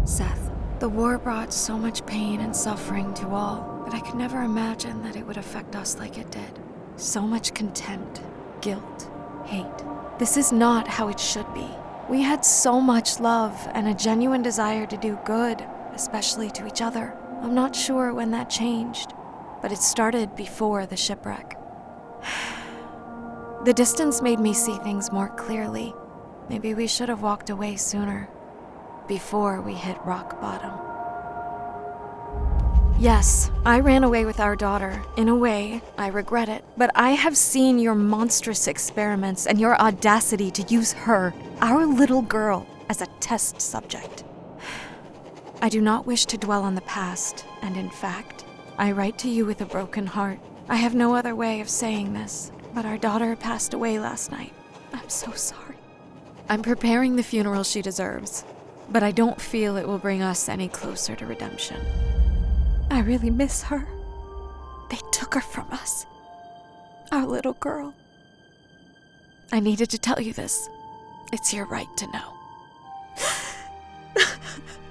Seth, the war brought so much pain and suffering to all, but I could never imagine that it would affect us like it did. So much contempt, guilt, hate. This is not how it should be. We had so much love and a genuine desire to do good, especially to each other. I'm not sure when that changed, but it started before the shipwreck. The distance made me see things more clearly. Maybe we should have walked away sooner, before we hit rock bottom. Yes, I ran away with our daughter. In a way, I regret it. But I have seen your monstrous experiments and your audacity to use her, our little girl, as a test subject. I do not wish to dwell on the past, and in fact, I write to you with a broken heart. I have no other way of saying this, but our daughter passed away last night. I'm so sorry. I'm preparing the funeral she deserves, but I don't feel it will bring us any closer to redemption. I really miss her. They took her from us. Our little girl. I needed to tell you this. It's your right to know.